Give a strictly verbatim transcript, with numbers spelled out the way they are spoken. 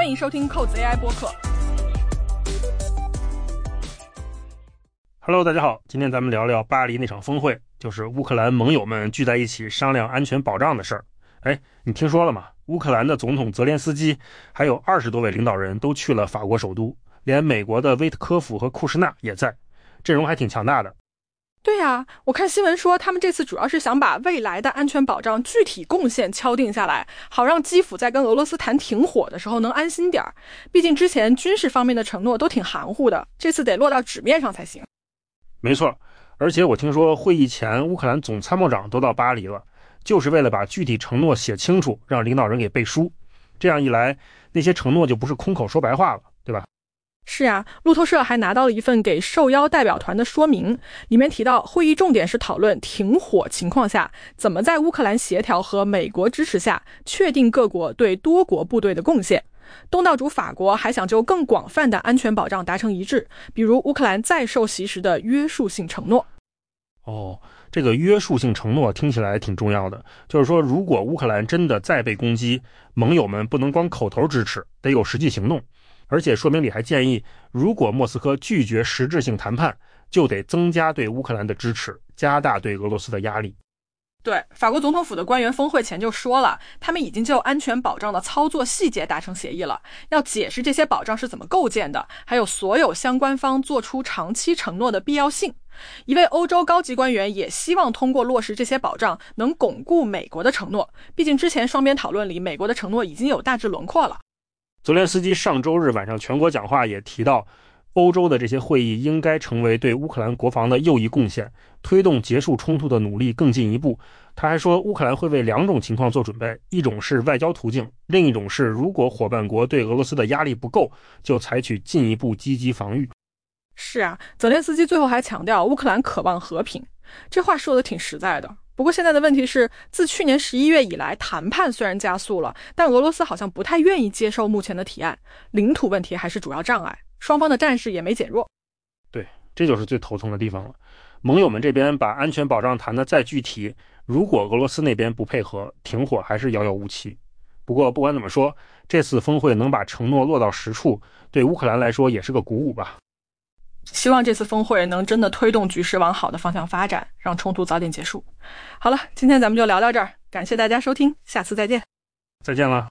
欢迎收听扣子 A I 播客。 Hello， 大家好，今天咱们聊聊巴黎那场峰会，就是乌克兰盟友们聚在一起商量安全保障的事儿。哎，你听说了吗？乌克兰的总统泽连斯基还有二十多位领导人都去了法国首都，连美国的威特科夫和库什纳也在，阵容还挺强大的。 对啊，我看新闻说他们这次主要是想把未来的安全保障具体贡献敲定下来，好让基辅在跟俄罗斯谈停火的时候能安心点儿。毕竟之前军事方面的承诺都挺含糊的，这次得落到纸面上才行。 没错，而且我听说会议前乌克兰总参谋长都到巴黎了，就是为了把具体承诺写清楚，让领导人给背书。这样一来，那些承诺就不是空口说白话了，对吧？ 是啊，路透社还拿到了一份给受邀代表团的说明，里面提到会议重点是讨论停火情况下怎么在乌克兰协调和美国支持下确定各国对多国部队的贡献。东道主法国还想就更广泛的安全保障达成一致，比如乌克兰再受袭时的约束性承诺。 哦，这个约束性承诺听起来挺重要的，就是说如果乌克兰真的再被攻击，盟友们不能光口头支持，得有实际行动。而且说明里还建议，如果莫斯科拒绝实质性谈判，就得增加对乌克兰的支持，加大对俄罗斯的压力。 对，法国总统府的官员峰会前就说了，他们已经就安全保障的操作细节达成协议了，要解释这些保障是怎么构建的，还有所有相关方做出长期承诺的必要性。一位欧洲高级官员也希望通过落实这些保障能巩固美国的承诺，毕竟之前双边讨论里美国的承诺已经有大致轮廓了。 泽连斯基上周日晚上全国讲话也提到，欧洲的这些会议应该成为对乌克兰国防的又一贡献，推动结束冲突的努力更进一步。他还说，乌克兰会为两种情况做准备，一种是外交途径，另一种是如果伙伴国对俄罗斯的压力不够，就采取进一步积极防御。 是啊，泽连斯基最后还强调乌克兰渴望和平，这话说的挺实在的。不过现在的问题是，自去年十一月以来，谈判虽然加速了，但俄罗斯好像不太愿意接受目前的提案，领土问题还是主要障碍，双方的战事也没减弱。 对，这就是最头疼的地方了。盟友们这边把安全保障谈得再具体，如果俄罗斯那边不配合，停火还是遥遥无期。不过不管怎么说，这次峰会能把承诺落到实处，对乌克兰来说也是个鼓舞吧。 希望这次峰会能真的推动局势往好的方向发展，让冲突早点结束。好了，今天咱们就聊到这儿，感谢大家收听，下次再见。 再见了。